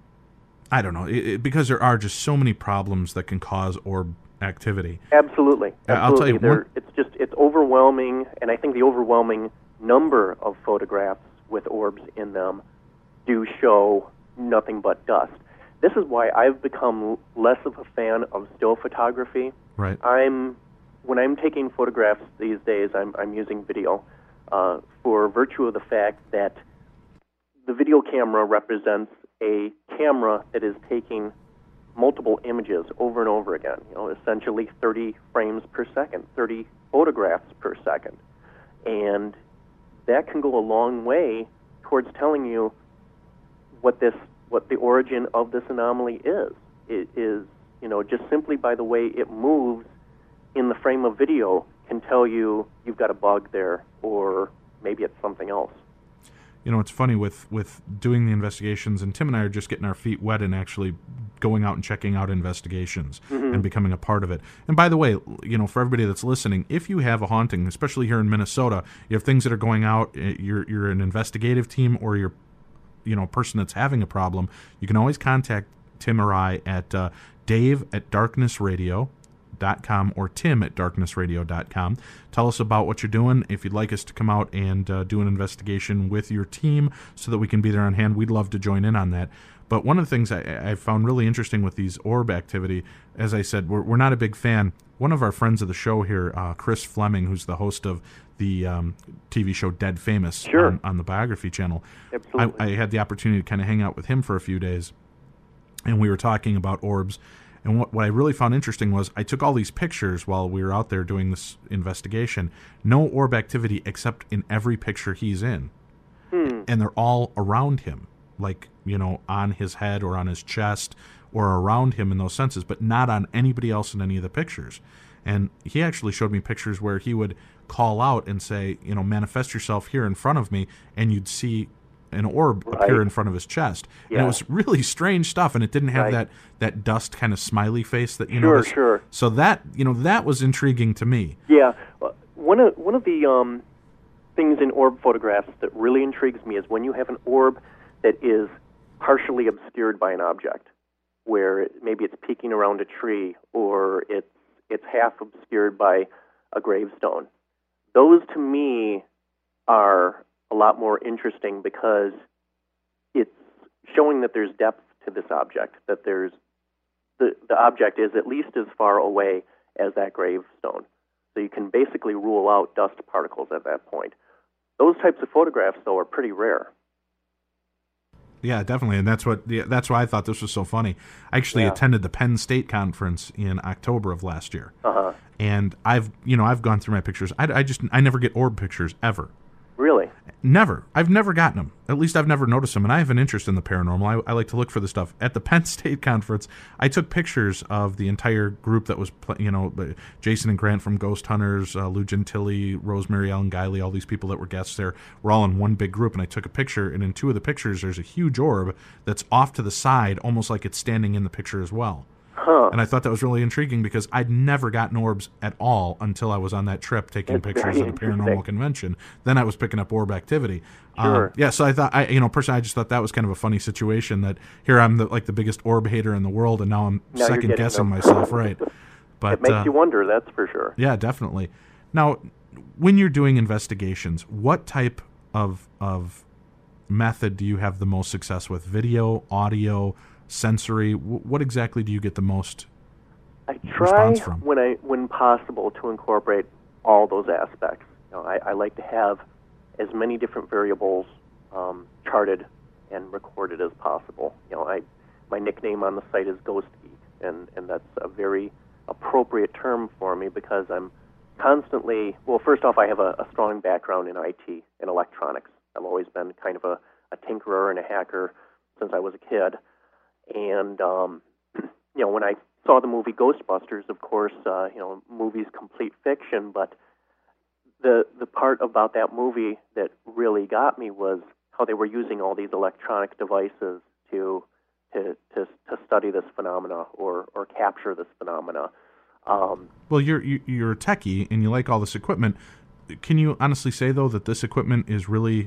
Speaker 2: I don't know it, it, because there are just so many problems that can cause orb activity.
Speaker 3: Absolutely.
Speaker 2: Uh, I'll tell you
Speaker 3: Absolutely. There-
Speaker 2: one-
Speaker 3: it's just it's overwhelming, and I think the overwhelming number of photographs with orbs in them do show nothing but dust. This is why I've become less of a fan of still photography.
Speaker 2: Right.
Speaker 3: I'm when I'm taking photographs these days, I'm I'm using video uh, for virtue of the fact that the video camera represents a camera that is taking multiple images over and over again. You know, essentially thirty frames per second, thirty photographs per second, and that can go a long way towards telling you what this what the origin of this anomaly is. It is, you know, just simply by the way it moves in the frame of video can tell you you've got a bug there, or maybe it's something else.
Speaker 2: You know, it's funny with, with doing the investigations, and Tim and I are just getting our feet wet and actually going out and checking out investigations
Speaker 3: Mm-hmm.
Speaker 2: and becoming a part of it. And by the way, you know, for everybody that's listening, if you have a haunting, especially here in Minnesota, you have things that are going out, eh, you're you're an investigative team or you're, you know, a person that's having a problem, you can always contact Tim or I at uh, Dave at darkness radio dot com or Tim at darkness radio dot com. Tell us about what you're doing. If you'd like us to come out and uh, do an investigation with your team so that we can be there on hand, we'd love to join in on that. But one of the things I, I found really interesting with these orb activity, as I said, we're, we're not a big fan. One of our friends of the show here, uh, Chris Fleming, who's the host of the um, T V show Dead Famous
Speaker 3: Sure.
Speaker 2: on, on the Biography channel,
Speaker 3: Absolutely.
Speaker 2: I, I had the opportunity to kind of hang out with him for a few days, and we were talking about orbs. And what, what I really found interesting was I took all these pictures while we were out there doing this investigation. No orb activity except in every picture he's in.
Speaker 3: Hmm.
Speaker 2: And they're all around him, like, you know, on his head or on his chest or around him in those senses, but not on anybody else in any of the pictures. And he actually showed me pictures where he would call out and say, you know, manifest yourself here in front of me, and you'd see an orb
Speaker 3: Right.
Speaker 2: appear in front of his chest. And
Speaker 3: Yeah.
Speaker 2: it was really strange stuff, and it didn't have
Speaker 3: Right.
Speaker 2: that, that dust kind of smiley face that, you know.
Speaker 3: Sure,
Speaker 2: this-
Speaker 3: sure.
Speaker 2: So that, you know, that was intriguing to me.
Speaker 3: Yeah, well, one of one of the um, things in orb photographs that really intrigues me is when you have an orb that is partially obscured by an object, where it, maybe it's peeking around a tree or it's it's half obscured by a gravestone. Those to me are a lot more interesting because it's showing that there's depth to this object, that there's the the object is at least as far away as that gravestone. So you can basically rule out dust particles at that point. Those types of photographs, though, are pretty rare.
Speaker 2: Yeah, definitely, and that's what yeah, that's why I thought this was so funny. I actually
Speaker 3: Yeah.
Speaker 2: attended the Penn State conference in October of last year,
Speaker 3: Uh-huh.
Speaker 2: and I've you know I've gone through my pictures. I, I just I never get orb pictures ever.
Speaker 3: Really?
Speaker 2: Never. I've never gotten them. At least I've never noticed them, and I have an interest in the paranormal. I, I like to look for the stuff. At the Penn State conference, I took pictures of the entire group that was, pl- you know, Jason and Grant from Ghost Hunters, uh, Lou Gentili, Rosemary Ellen Guiley, all these people that were guests there. We're all in one big group, and I took a picture, and in two of the pictures, there's a huge orb that's off to the side, almost like it's standing in the picture as well.
Speaker 3: Huh.
Speaker 2: And I thought that was really intriguing because I'd never gotten orbs at all until I was on that trip taking
Speaker 3: That's
Speaker 2: pictures
Speaker 3: very
Speaker 2: at a paranormal convention. Then I was picking up orb activity.
Speaker 3: Sure.
Speaker 2: Um, yeah, so I thought, I, you know, personally, I just thought that was kind of a funny situation that here I'm the, like the biggest orb hater in the world, and now I'm
Speaker 3: Now you're
Speaker 2: second
Speaker 3: getting
Speaker 2: guessing
Speaker 3: them.
Speaker 2: myself, right? But
Speaker 3: It makes
Speaker 2: uh,
Speaker 3: you wonder, that's for sure.
Speaker 2: yeah, definitely. Now, when you're doing investigations, what type of of method do you have the most success with? Video, audio, sensory? W- what exactly do you get the most
Speaker 3: I try
Speaker 2: response from?
Speaker 3: when I when possible to incorporate all those aspects. You know, I, I like to have as many different variables um, charted and recorded as possible. You know, I my nickname on the site is Ghost Geek, and and that's a very appropriate term for me because I'm constantly. Well, first off, I have a, a strong background in I T and electronics. I've always been kind of a, a tinkerer and a hacker since I was a kid, and um, you know, when I saw the movie Ghostbusters, of course, uh, you know, movie's complete fiction, but the the part about that movie that really got me was how they were using all these electronic devices to to to, to study this phenomena or, or capture this phenomena. Um,
Speaker 2: Well, you're you- you're a techie and you like all this equipment. Can you honestly say though that this equipment is really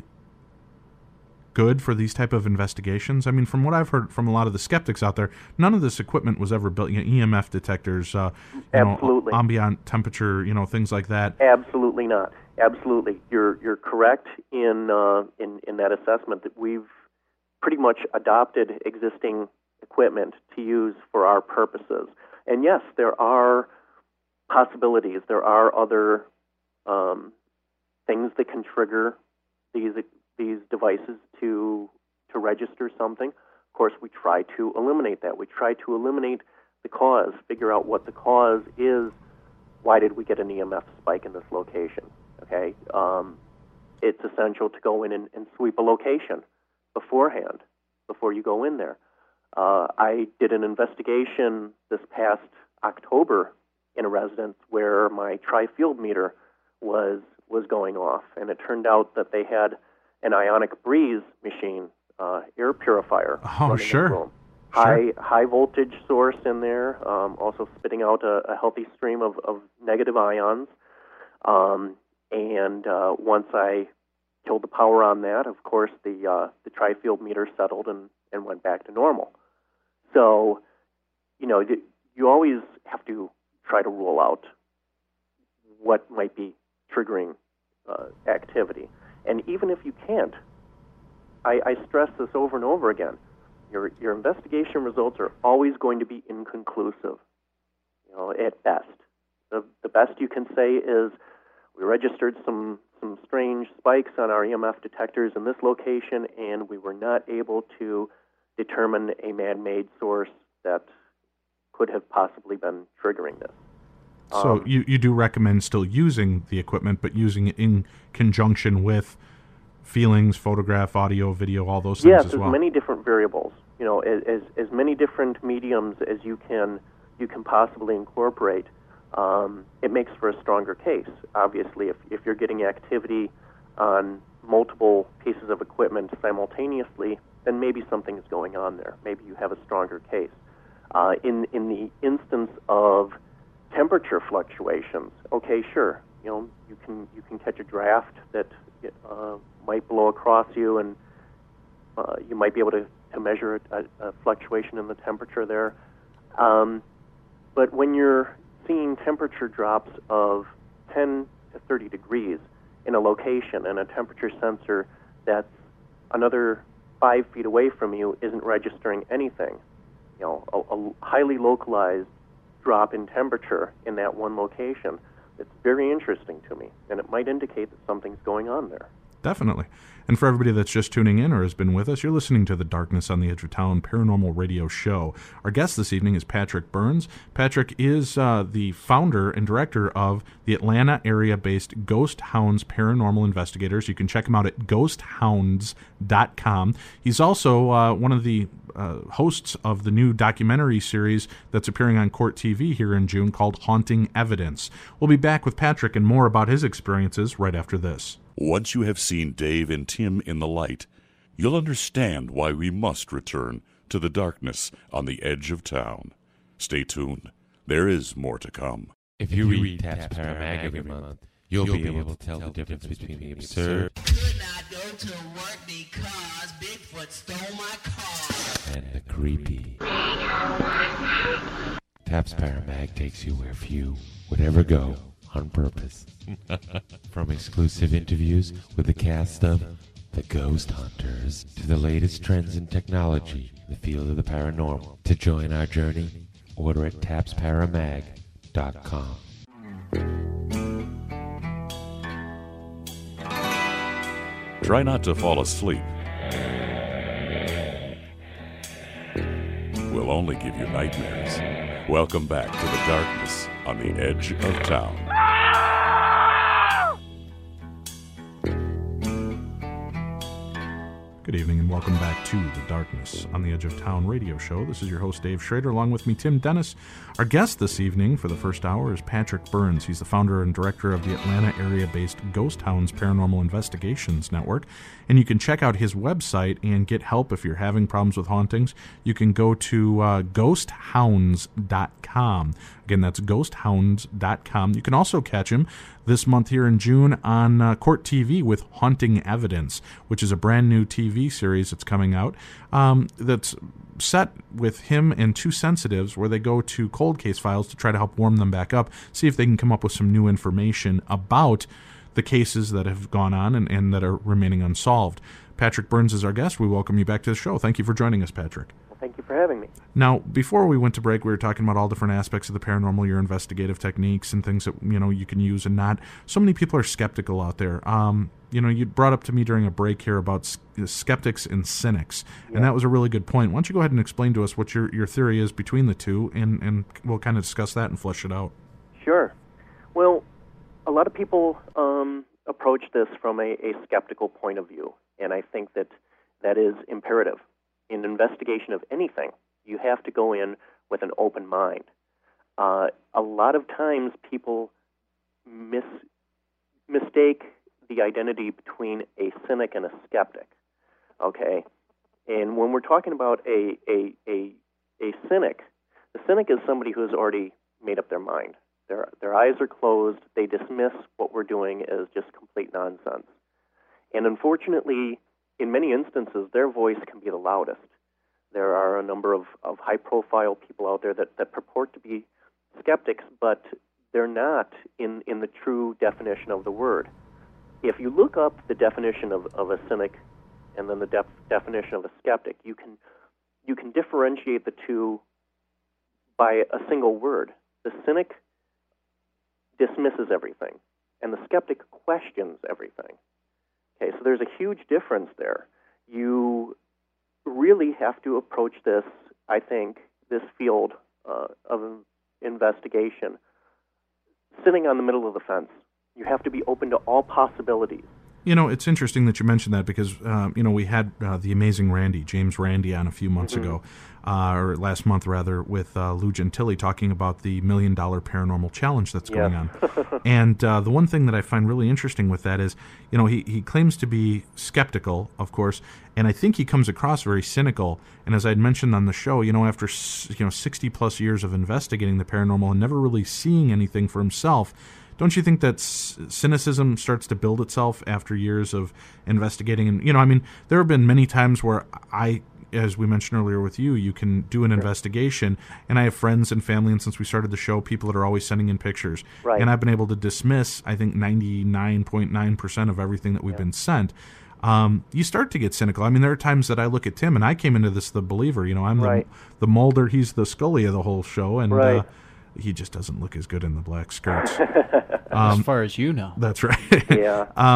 Speaker 2: good for these type of investigations? I mean, from what I've heard from a lot of the skeptics out there, none of this equipment was ever built. You know, E M F detectors, uh, you
Speaker 3: Absolutely.
Speaker 2: know, ambient temperature, you know, things like that.
Speaker 3: Absolutely not. Absolutely, you're you're correct in uh, in in that assessment that we've pretty much adopted existing equipment to use for our purposes. And yes, there are possibilities. There are other um, things that can trigger these these devices to to register something. Of course, we try to eliminate that. We try to eliminate the cause, figure out what the cause is. Why did we get an E M F spike in this location? Okay, um, it's essential to go in and, and sweep a location beforehand, before you go in there. Uh, I did an investigation this past October in a residence where my tri-field meter was was going off, and it turned out that they had an ionic breeze machine, uh, air purifier.
Speaker 2: Oh,
Speaker 3: running in the
Speaker 2: sure.
Speaker 3: room.
Speaker 2: Sure.
Speaker 3: High high voltage source in there, um, also spitting out a, a healthy stream of, of negative ions. Um, and uh, once I killed the power on that, of course, the uh, the tri-field meter settled and, and went back to normal. So, you know, you always have to try to rule out what might be triggering uh, activity. And even if you can't, I, I stress this over and over again, your your investigation results are always going to be inconclusive, you know, at best. The, the best you can say is, we registered some, some strange spikes on our E M F detectors in this location, and we were not able to determine a man-made source that could have possibly been triggering this.
Speaker 2: So
Speaker 3: Um,
Speaker 2: you, you do recommend still using the equipment, but using it in conjunction with feelings, photograph, audio, video, all those things
Speaker 3: Yes,
Speaker 2: as
Speaker 3: there's
Speaker 2: well.
Speaker 3: many different variables. You know, as, as as many different mediums as you can you can possibly incorporate. Um, it makes for a stronger case. Obviously, if if you're getting activity on multiple pieces of equipment simultaneously, then maybe something is going on there. Maybe you have a stronger case. Uh, in in the instance of temperature fluctuations, okay, sure, you know, you can you can catch a draft that uh, might blow across you, and uh, you might be able to, to measure a, a fluctuation in the temperature there. Um, but when you're seeing temperature drops of ten to thirty degrees in a location, and a temperature sensor that's another five feet away from you isn't registering anything, you know, a, a highly localized drop in temperature in that one location, it's very interesting to me, and it might indicate that something's going on there.
Speaker 2: Definitely. And for everybody that's just tuning in or has been with us, you're listening to the Darkness on the Edge of Town Paranormal Radio Show. Our guest this evening is Patrick Burns. Patrick is uh, the founder and director of the Atlanta area-based Ghost Hounds Paranormal Investigators. You can check him out at ghost hounds dot com. He's also uh, one of the uh, hosts of the new documentary series that's appearing on Court T V here in June called Haunting Evidence. We'll be back with Patrick and more about his experiences right after this.
Speaker 1: Once you have seen Dave and Tim in the light, you'll understand why we must return to the darkness on the edge of town. Stay tuned. There is more to come.
Speaker 5: If you read Taps Paramag every month, you'll be able to tell the difference between the absurd
Speaker 6: Could not go to work because Bigfoot stole my car.
Speaker 5: and the creepy. Taps Paramag takes you where few would ever go on purpose. From exclusive interviews with the cast of The Ghost Hunters to the latest trends in technology in the field of the paranormal. To join our journey, order at taps paramag dot com.
Speaker 1: Try not to fall asleep. We'll only give you nightmares. Welcome back to the darkness on the edge of town.
Speaker 2: Good evening and welcome back to The Darkness on the Edge of Town radio show. This is your host, Dave Schrader, along with me, Tim Dennis. Our guest this evening for the first hour is Patrick Burns. He's the founder and director of the Atlanta area-based Ghost Hounds Paranormal Investigations Network. And you can check out his website and get help if you're having problems with hauntings. You can go to uh, ghost hounds dot com. Again, that's ghost hounds dot com. You can also catch him this month here in June on uh, Court T V with Haunting Evidence, which is a brand new T V series that's coming out um, that's set with him and two sensitives where they go to cold case files to try to help warm them back up, see if they can come up with some new information about the cases that have gone on and, and that are remaining unsolved. Patrick Burns is our guest. We welcome you back to the show. Thank you for joining us, Patrick.
Speaker 3: Well, thank you for having me.
Speaker 2: Now, before we went to break, we were talking about all different aspects of the paranormal, your investigative techniques and things that, you know, you can use and not. So many people are skeptical out there. Um, you know, you brought up to me during a break here about skeptics and cynics, yeah. And that was a really good point. Why don't you go ahead and explain to us what your, your theory is between the two, and, and we'll kind of discuss that and flesh it out.
Speaker 3: Sure. Well, a lot of people um, approach this from a, a skeptical point of view, and I think that that is imperative. In investigation of anything, you have to go in with an open mind. Uh, a lot of times people mis- mistake the identity between a cynic and a skeptic, okay? And when we're talking about a, a, a, a cynic, the cynic is somebody who has already made up their mind. Their, their eyes are closed. They dismiss what we're doing as just complete nonsense. And unfortunately, in many instances, their voice can be the loudest. There are a number of, of high-profile people out there that, that purport to be skeptics, but they're not in, in the true definition of the word. If you look up the definition of, of a cynic and then the def, definition of a skeptic, you can you can differentiate the two by a single word. The cynic dismisses everything, and the skeptic questions everything. Okay, so there's a huge difference there. You really have to approach this, I think, this field uh, of investigation, sitting on the middle of the fence. You have to be open to all possibilities.
Speaker 2: You know, it's interesting that you mentioned that because, uh, you know, we had uh, the amazing Randy, James Randy, on a few months mm-hmm. ago, uh, or last month, rather, with uh, Lou Gentili talking about the Million Dollar Paranormal Challenge that's
Speaker 3: yes.
Speaker 2: going on. And uh, the one thing that I find really interesting with that is, you know, he, he claims to be skeptical, of course, and I think he comes across very cynical. And as I had mentioned on the show, you know, after, you know, sixty-plus years of investigating the paranormal and never really seeing anything for himself, don't you think that cynicism starts to build itself after years of investigating? And, you know, I mean, there have been many times where I, as we mentioned earlier with you, you can do an sure. investigation, and I have friends and family, and since we started the show, people that are always sending in pictures.
Speaker 3: Right.
Speaker 2: And I've been able to dismiss, I think, ninety-nine point nine percent of everything that we've yeah. been sent. Um, you start to get cynical. I mean, there are times that I look at Tim, and I came into this the believer. You know, I'm
Speaker 3: right.
Speaker 2: the, the Mulder, he's the Scully of the whole show, and
Speaker 3: right.
Speaker 2: uh, he just doesn't look as good in the black skirts.
Speaker 8: Um, as far as you know.
Speaker 2: That's right.
Speaker 3: Yeah.
Speaker 2: um,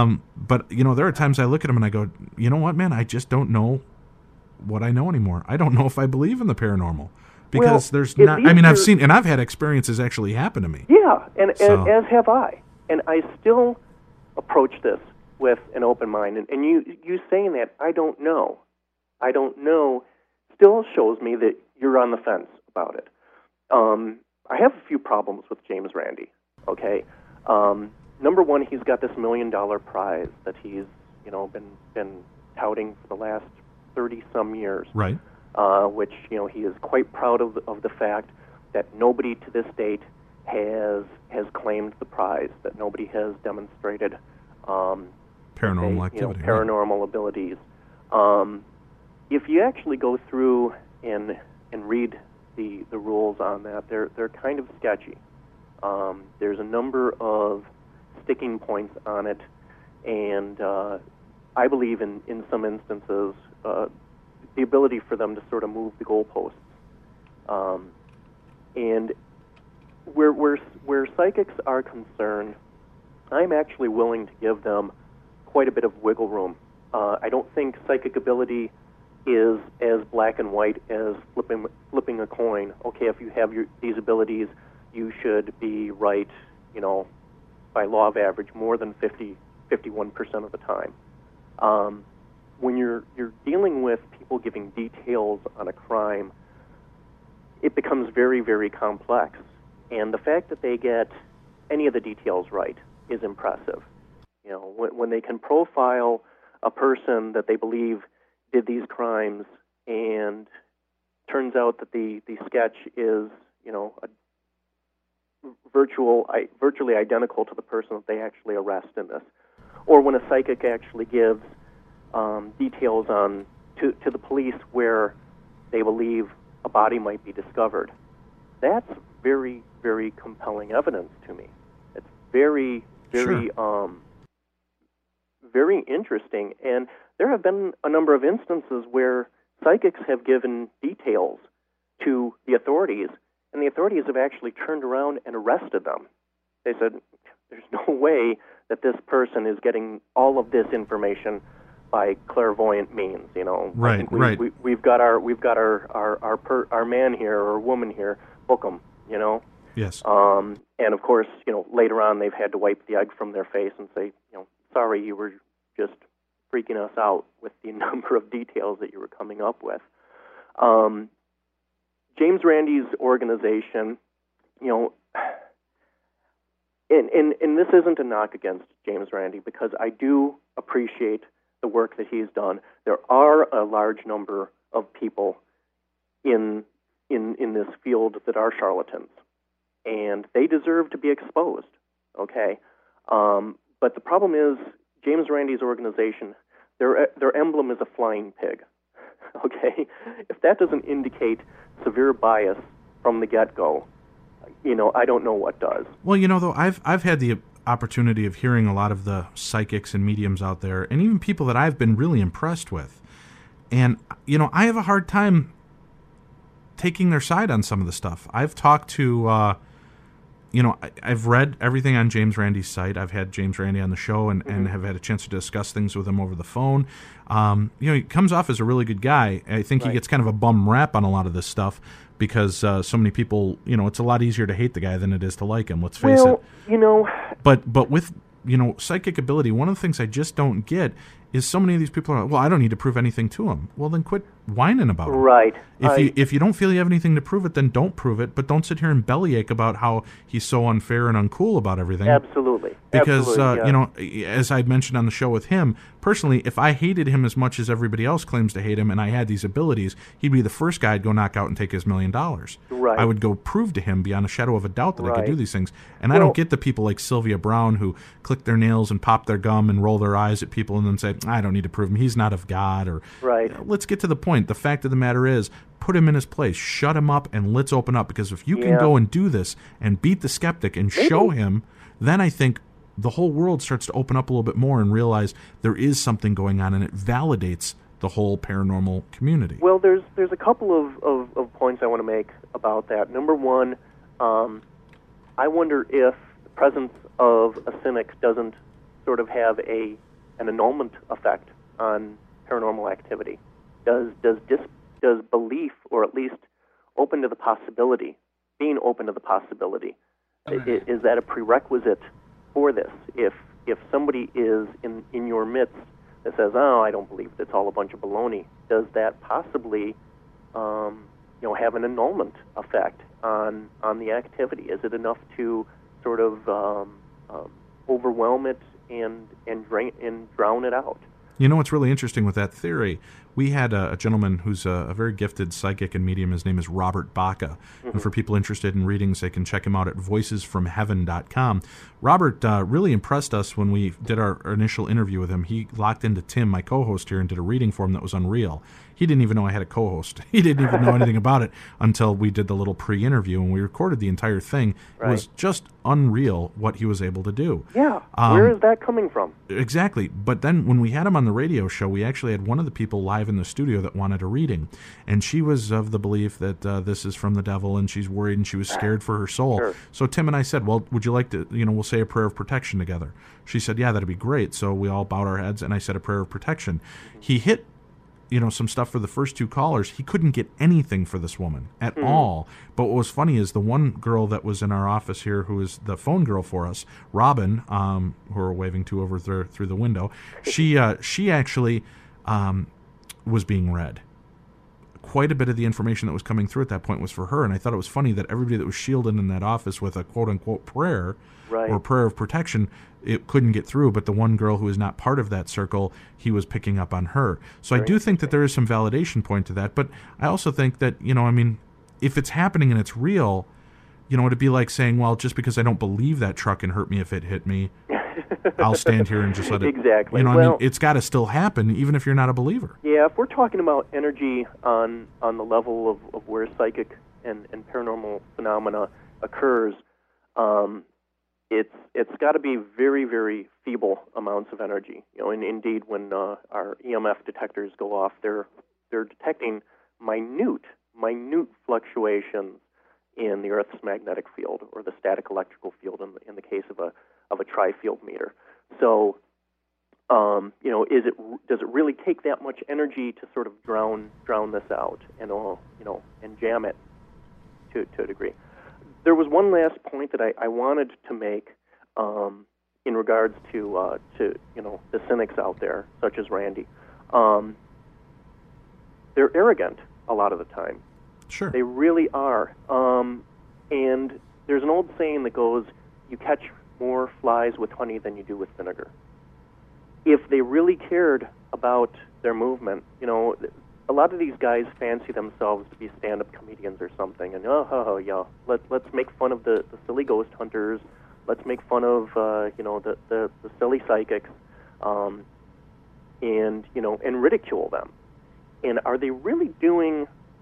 Speaker 2: but you know, there are times I look at them and I go, you know what, man, I just don't know what I know anymore. I don't know if I believe in the paranormal because
Speaker 3: well,
Speaker 2: there's not. I mean, I've seen and I've had experiences actually happen to me.
Speaker 3: Yeah, and,
Speaker 2: so.
Speaker 3: and as have I, and I still approach this with an open mind. And, and you you saying that I don't know, I don't know, still shows me that you're on the fence about it. Um, I have a few problems with James Randi. Okay. Um, Number one, he's got this million dollar prize that he's, you know, been been touting for the last thirty some years.
Speaker 2: Right.
Speaker 3: Uh, which, you know, he is quite proud of the, of the fact that nobody to this date has has claimed the prize, that nobody has demonstrated um,
Speaker 2: paranormal
Speaker 3: a,
Speaker 2: activity,
Speaker 3: you know, paranormal right. abilities. Um, if you actually go through and and read the the rules on that, they're they're kind of sketchy. Um, there's a number of sticking points on it, and uh, I believe in, in some instances uh, the ability for them to sort of move the goalposts. Um, and where, where, where psychics are concerned, I'm actually willing to give them quite a bit of wiggle room. Uh, I don't think psychic ability is as black and white as flipping, flipping a coin. Okay, if you have your, these abilities, you should be right, you know, by law of average, more than fifty, fifty-one percent of the time. Um, when you're you're dealing with people giving details on a crime, it becomes very, very complex. And the fact that they get any of the details right is impressive. You know, when, when they can profile a person that they believe did these crimes, and turns out that the, the sketch is, you know, a virtual, I, virtually identical to the person that they actually arrest in this. Or when a psychic actually gives um, details on to, to the police where they believe a body might be discovered. That's very, very compelling evidence to me. It's very, very,
Speaker 2: sure.
Speaker 3: um, very interesting. And there have been a number of instances where psychics have given details to the authorities, and the authorities have actually turned around and arrested them. They said, there's no way that this person is getting all of this information by clairvoyant means. You know,
Speaker 2: right,
Speaker 3: I think we,
Speaker 2: right.
Speaker 3: We, we've got our we've got our our our, per, our man here or woman here. Book them. You know.
Speaker 2: Yes.
Speaker 3: Um, and of course, you know, later on they've had to wipe the egg from their face and say, you know, sorry, you were just freaking us out with the number of details that you were coming up with. Um, James Randi's organization, you know, and, and, and this isn't a knock against James Randi, because I do appreciate the work that he's done. There are a large number of people in in in this field that are charlatans, and they deserve to be exposed, okay? Um, but the problem is, James Randi's organization, their their emblem is a flying pig, okay? If that doesn't indicate severe bias from the get-go, you know, I don't know what does.
Speaker 2: Well, you know, though, I've I've had the opportunity of hearing a lot of the psychics and mediums out there, and even people that I've been really impressed with. And, you know, I have a hard time taking their side on some of the stuff. I've talked to, uh, you know, I, I've read everything on James Randi's site. I've had James Randi on the show and, mm-hmm. and have had a chance to discuss things with him over the phone. Um, you know, he comes off as a really good guy. I think right. he gets kind of a bum rap on a lot of this stuff because uh, so many people, you know, it's a lot easier to hate the guy than it is to like him. Let's face
Speaker 3: well,
Speaker 2: it.
Speaker 3: you know.
Speaker 2: But but with, you know, psychic ability, one of the things I just don't get is so many of these people are, well, I don't need to prove anything to him. Well, then quit whining about it.
Speaker 3: Right.
Speaker 2: If
Speaker 3: I,
Speaker 2: you if you don't feel you have anything to prove it, then don't prove it. But don't sit here and bellyache about how he's so unfair and uncool about everything.
Speaker 3: Absolutely.
Speaker 2: Because,
Speaker 3: Absolutely,
Speaker 2: uh,
Speaker 3: yeah.
Speaker 2: you know, as I mentioned on the show with him, personally, if I hated him as much as everybody else claims to hate him and I had these abilities, he'd be the first guy I'd go knock out and take his million dollars.
Speaker 3: Right.
Speaker 2: I would go prove to him beyond a shadow of a doubt that
Speaker 3: right.
Speaker 2: I could do these things. And
Speaker 3: well,
Speaker 2: I don't get the people like Sylvia Brown who click their nails and pop their gum and roll their eyes at people and then say, I don't need to prove him. He's not of God. Or
Speaker 3: right.
Speaker 2: you know, let's get to the point. The fact of the matter is, put him in his place, shut him up, and let's open up. Because if you can
Speaker 3: yeah.
Speaker 2: go and do this and beat the skeptic and
Speaker 3: Maybe.
Speaker 2: show him, then I think the whole world starts to open up a little bit more and realize there is something going on, and it validates the whole paranormal community.
Speaker 3: Well, there's there's a couple of, of, of points I want to make about that. Number one, um, I wonder if the presence of a cynic doesn't sort of have a an annulment effect on paranormal activity? Does does dis, does belief, or at least open to the possibility, being open to the possibility, is, is that a prerequisite for this? If if somebody is in, in your midst that says, "Oh, I don't believe it's all a bunch of baloney," does that possibly, um, you know, have an annulment effect on on the activity? Is it enough to sort of um, um, overwhelm it and and drain and drown it out?
Speaker 2: You know what's really interesting with that theory? We had a, a gentleman who's a, a very gifted psychic and medium. His name is Robert Baca. Mm-hmm. And for people interested in readings, they can check him out at voices from heaven dot com. Robert uh, really impressed us when we did our initial interview with him. He locked into Tim, my co-host here, and did a reading for him that was unreal. He didn't even know I had a co-host. He didn't even know anything about it until we did the little pre-interview, and we recorded the entire thing. Right. It was just unreal what he was able to do.
Speaker 3: Yeah.
Speaker 2: Um,
Speaker 3: Where is that coming from?
Speaker 2: Exactly. But then when we had him on the radio show, we actually had one of the people live in the studio that wanted a reading. And she was of the belief that uh, this is from the devil, and she's worried, and she was scared for her soul.
Speaker 3: Sure.
Speaker 2: So Tim and I said, well, would you like to, you know, we'll say a prayer of protection together. She said, yeah, that'd be great. So we all bowed our heads, and I said a prayer of protection. He hit you know, some stuff for the first two callers. He couldn't get anything for this woman at mm. all. But what was funny is the one girl that was in our office here, who is the phone girl for us, Robin, um, who we're waving to over th- through the window, she uh, she actually um, was being read. Quite a bit of the information that was coming through at that point was for her, and I thought it was funny that everybody that was shielded in that office with a quote-unquote prayer right. or prayer of protection, it couldn't get through, but the one girl who is not part of that circle, he was picking up on her. So Very I do think that there is some validation point to that, but I also think that, you know, I mean, if it's happening and it's real, you know, it'd be like saying, well, just because I don't believe that truck can hurt me if it hit me, I'll stand here and just let it...
Speaker 3: Exactly.
Speaker 2: You know,
Speaker 3: well,
Speaker 2: I mean, it's got to still happen, even if you're not a believer.
Speaker 3: Yeah, if we're talking about energy on on the level of, of where psychic and, and paranormal phenomena occurs, um, it's it's got to be very, very feeble amounts of energy. You know, and indeed, when uh, our E M F detectors go off, they're they're detecting minute, minute fluctuations in the Earth's magnetic field or the static electrical field in the, in the case of a of a tri-field meter. So, um, you know, is it does it really take that much energy to sort of drown drown this out and uh, you know and jam it to to a degree? There was one last point that I, I wanted to make um, in regards to uh, to you know the cynics out there, such as Randy. Um, they're arrogant a lot of the time.
Speaker 2: Sure,
Speaker 3: they really are. Um, and there's an old saying that goes, "You catch more flies with honey than you do with vinegar." If they really cared about their movement, you know, a lot of these guys fancy themselves to be stand-up comedians or something, and oh, oh, oh yeah, let let's make fun of the, the silly ghost hunters, let's make fun of uh, you know the, the, the silly psychics, um, and you know, and ridicule them. And are they really doing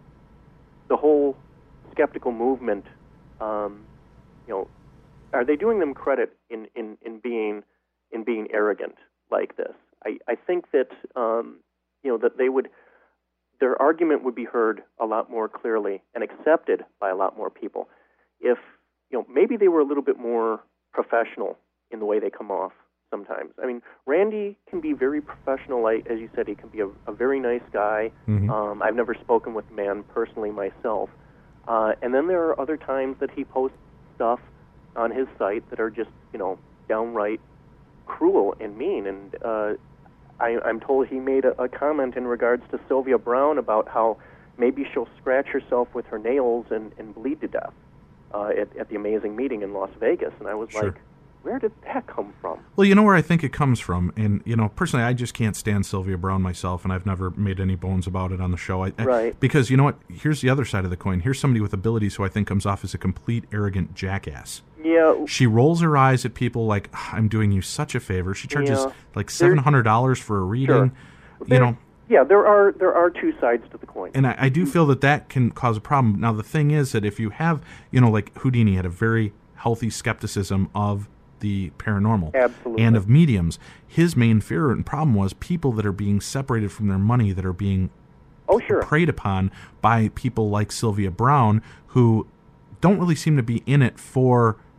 Speaker 3: the whole skeptical movement? Um, you know. Are they doing them credit in, in, in being in being arrogant like this? I, I think that um, you know that they would their argument would be heard a lot more clearly and accepted by a lot more people if you know maybe they were a little bit more professional in the way they come off sometimes. I mean, Randy can be very professional. Like, as you said, he can be a, a very nice guy. Mm-hmm. Um, I've never spoken with the man personally myself. Uh, and then there are other times that he posts stuff on his site that are just, you know, downright cruel and mean. And uh, I, I'm told he made a, a comment in regards to Sylvia Browne about how maybe she'll scratch herself with her nails and, and bleed to death uh, at, at the amazing meeting in Las Vegas. And I was
Speaker 2: sure.
Speaker 3: like, where did that come from?
Speaker 2: Well, you know where I think it comes from, and you know, personally, I just can't stand Sylvia Browne myself, and I've never made any bones about it on the show. I,
Speaker 3: right.
Speaker 2: I, because you know what? Here's the other side of the coin. Here's somebody with abilities who I think comes off as a complete arrogant jackass.
Speaker 3: Yeah.
Speaker 2: She rolls her eyes at people like, I'm doing you such a favor. She charges
Speaker 3: yeah.
Speaker 2: like seven hundred dollars for a reading.
Speaker 3: Sure.
Speaker 2: You
Speaker 3: there,
Speaker 2: know.
Speaker 3: Yeah, there are there are two sides to the coin.
Speaker 2: And I, I do feel that that can cause a problem. Now, the thing is that if you have, you know, like Houdini had a very healthy skepticism of the paranormal
Speaker 3: Absolutely.
Speaker 2: and of mediums. His main fear and problem was people that are being separated from their money, that are being
Speaker 3: oh, sure.
Speaker 2: preyed upon by people like Sylvia Browne, who don't really seem to be in it for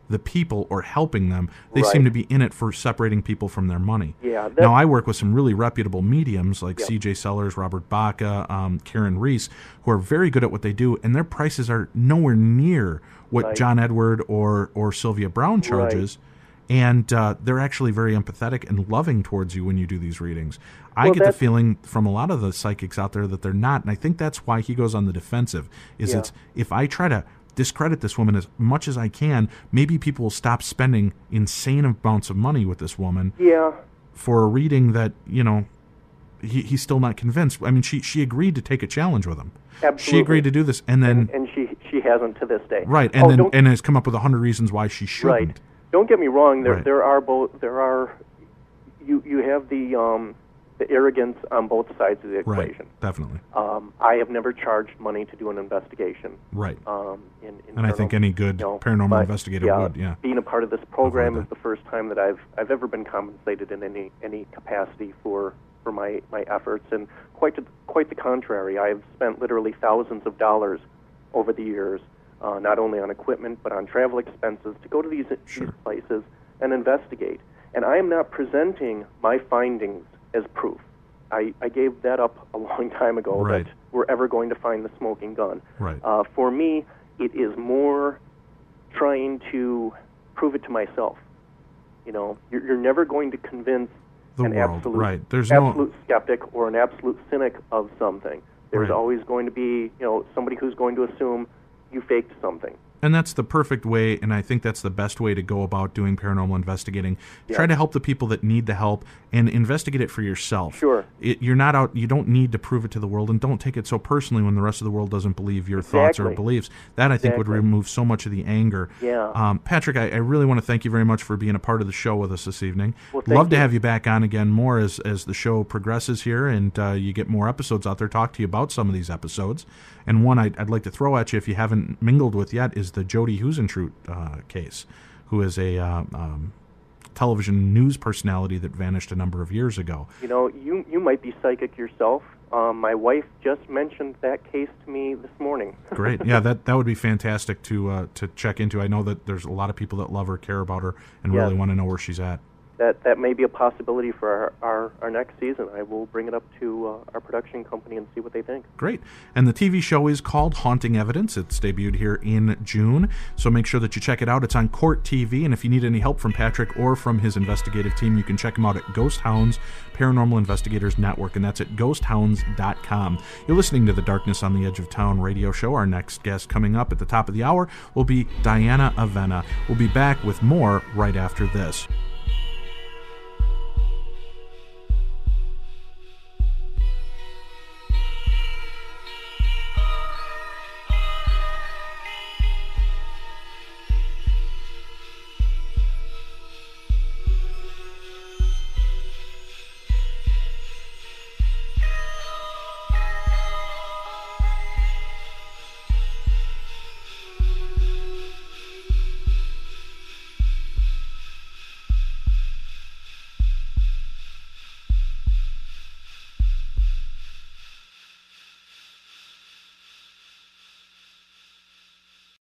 Speaker 2: the people or helping them. They
Speaker 3: Right.
Speaker 2: seem to be in it for separating people from their money.
Speaker 3: Yeah,
Speaker 2: Now, I work with some really reputable mediums like
Speaker 3: Yep.
Speaker 2: C J Sellers, Robert Baca, um, Karen Reese, who are very good at what they do, and their prices are nowhere near what
Speaker 3: Right.
Speaker 2: John Edward or, or Sylvia Brown charges. And uh, they're actually very empathetic and loving towards you when you do these readings. I
Speaker 3: Well,
Speaker 2: get the
Speaker 3: that's-
Speaker 2: feeling from a lot of the psychics out there that they're not, and I think that's why he goes on the defensive. Is
Speaker 3: Yeah.
Speaker 2: it's if I try to discredit this woman as much as I can, maybe people will stop spending insane amounts of money with this woman
Speaker 3: Yeah,
Speaker 2: for a reading that, you know, he, he's still not convinced. I mean, she she agreed to take a challenge with him.
Speaker 3: absolutely.
Speaker 2: She agreed to do this, and then
Speaker 3: and, and she she hasn't to this day.
Speaker 2: right, and
Speaker 3: Oh,
Speaker 2: then
Speaker 3: don't-
Speaker 2: and has come up with a hundred reasons why she shouldn't.
Speaker 3: Right. Don't get me wrong. There
Speaker 2: Right.
Speaker 3: there are both. There are. You you have the um the arrogance on both sides of the
Speaker 2: Right,
Speaker 3: equation.
Speaker 2: definitely.
Speaker 3: Um, I have never charged money to do an investigation.
Speaker 2: Right.
Speaker 3: Um, in, in
Speaker 2: And I think
Speaker 3: paranormal-
Speaker 2: any good
Speaker 3: you know,
Speaker 2: paranormal
Speaker 3: but,
Speaker 2: investigator
Speaker 3: yeah,
Speaker 2: would, yeah.
Speaker 3: Being a part of this program
Speaker 2: Avoid
Speaker 3: is the first time that I've I've ever been compensated in any any capacity for for my, my efforts, and quite to, quite the contrary. I've spent literally thousands of dollars over the years, uh, not only on equipment but on travel expenses to go to these,
Speaker 2: Sure.
Speaker 3: these places and investigate. And I am not presenting my findings as proof. I, I gave that up a long time ago
Speaker 2: Right.
Speaker 3: that we're ever going to find the smoking gun.
Speaker 2: Right.
Speaker 3: Uh, for me, it is more trying to prove it to myself. You know, you're, you're never going to convince
Speaker 2: The
Speaker 3: an
Speaker 2: world,
Speaker 3: absolute,
Speaker 2: right. There's no-
Speaker 3: absolute skeptic or an absolute cynic of something. There's
Speaker 2: Right.
Speaker 3: always going to be, you know, somebody who's going to assume you faked something.
Speaker 2: And that's the perfect way, and I think that's the best way to go about doing paranormal investigating.
Speaker 3: Yeah.
Speaker 2: Try to help the people that need the help and investigate it for yourself.
Speaker 3: Sure.
Speaker 2: It, you're not out, you don't need to prove it to the world, and don't take it so personally when the rest of the world doesn't believe your thoughts or
Speaker 3: Exactly.
Speaker 2: beliefs. That, I think, would
Speaker 3: Exactly.
Speaker 2: remove so much of the anger.
Speaker 3: Yeah.
Speaker 2: Um, Patrick, I, I really want to thank you very much for being a part of the show with us this evening.
Speaker 3: Well, thank
Speaker 2: Love to
Speaker 3: you.
Speaker 2: have you back on again more as, as the show progresses here and uh, you get more episodes out there. Talk to you about some of these episodes. And one I'd, I'd like to throw at you, if you haven't mingled with yet, is the Jody Husentrut uh, case, who is a uh, um, television news personality that vanished a number of years ago.
Speaker 3: You know, you you might be psychic yourself. Um, my wife just mentioned that case to me this morning.
Speaker 2: Great, yeah, that that would be fantastic to uh, to check into. I know that there's a lot of people that love her, care about her, and
Speaker 3: Yes.
Speaker 2: really want to know where she's at.
Speaker 3: That that may be a possibility for our, our, our next season. I will bring it up to uh, our production company and see what they think.
Speaker 2: Great. And the T V show is called Haunting Evidence. It's debuted here in June, so make sure that you check it out. It's on Court T V, and if you need any help from Patrick or from his investigative team, you can check him out at Ghost Hounds Paranormal Investigators Network, and that's at ghost hounds dot com. You're listening to the Darkness on the Edge of Town radio show. Our next guest coming up at the top of the hour will be Diana Avena. We'll be back with more right after this.